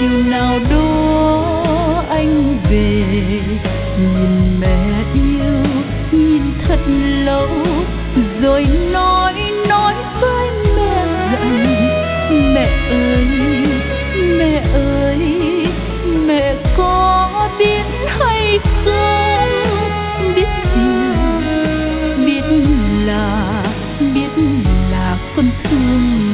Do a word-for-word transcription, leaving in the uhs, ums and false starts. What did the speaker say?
chiều nào đó anh về, nhìn mẹ yêu, nhìn thật lâu, rồi nói nói với mẹ rằng mẹ ơi, mẹ ơi, mẹ có biết hay không, biết gì, biết là biết là con thương